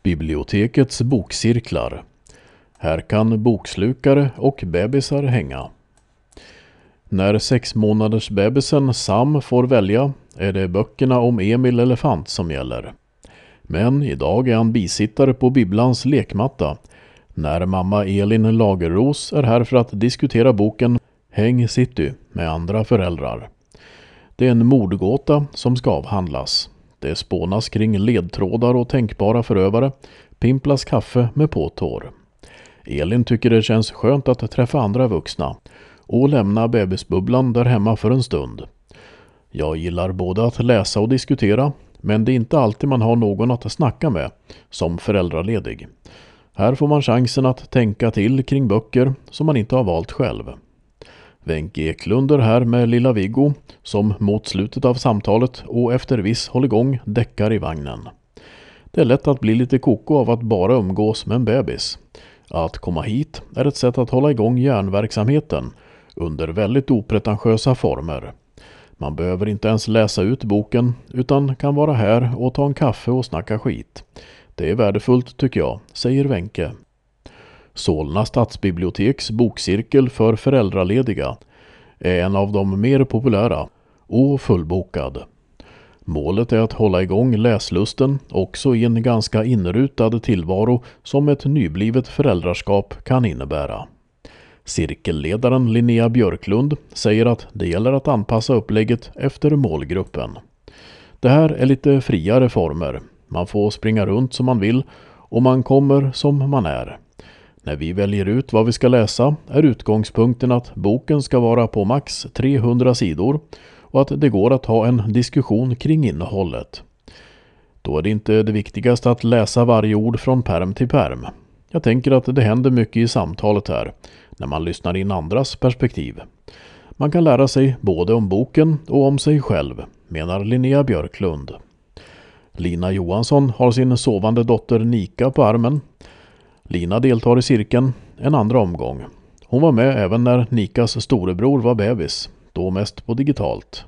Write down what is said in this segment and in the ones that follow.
Stadsbibliotekets bokcirklar. Här kan bokslukare och bebisar hänga. När 6 månaders bebisen Sam får välja är det böckerna om Emil Elefant som gäller. Men idag är han bisittare på Bibblans lekmatta när mamma Elin Lagerros är här för att diskutera boken Häng City med andra föräldrar. Det är en mordgåta som ska avhandlas. Det spånas kring ledtrådar och tänkbara förövare, pimplas kaffe med påtår. Elin tycker det känns skönt att träffa andra vuxna och lämna bebisbubblan där hemma för en stund. Jag gillar både att läsa och diskutera, men det är inte alltid man har någon att snacka med som föräldraledig. Här får man chansen att tänka till kring böcker som man inte har valt själv. Wenke Eklund är här med lilla Viggo som mot slutet av samtalet och efter viss hålligång däckar i vagnen. Det är lätt att bli lite koko av att bara umgås med en bebis. Att komma hit är ett sätt att hålla igång hjärnverksamheten under väldigt opretentiösa former. Man behöver inte ens läsa ut boken utan kan vara här och ta en kaffe och snacka skit. Det är värdefullt tycker jag, säger Wenke. Solna stadsbiblioteks bokcirkel för föräldralediga är en av de mer populära och fullbokad. Målet är att hålla igång läslusten också i en ganska inrutad tillvaro som ett nyblivet föräldraskap kan innebära. Cirkelledaren Linnea Björklund säger att det gäller att anpassa upplägget efter målgruppen. Det här är lite friare former. Man får springa runt som man vill och man kommer som man är. När vi väljer ut vad vi ska läsa är utgångspunkten att boken ska vara på max 300 sidor och att det går att ha en diskussion kring innehållet. Då är det inte det viktigaste att läsa varje ord från pärm till pärm. Jag tänker att det händer mycket i samtalet här, när man lyssnar in andras perspektiv. Man kan lära sig både om boken och om sig själv, menar Linnea Björklund. Lina Johansson har sin sovande dotter Nika på armen. Lina deltar i cirkeln en andra omgång. Hon var med även när Nikas storebror var bebis, då mest på digitalt.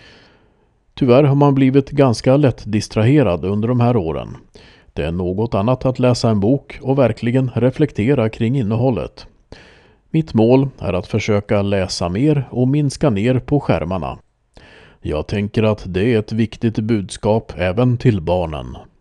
Tyvärr har man blivit ganska lätt distraherad under de här åren. Det är något annat att läsa en bok och verkligen reflektera kring innehållet. Mitt mål är att försöka läsa mer och minska ner på skärmarna. Jag tänker att det är ett viktigt budskap även till barnen.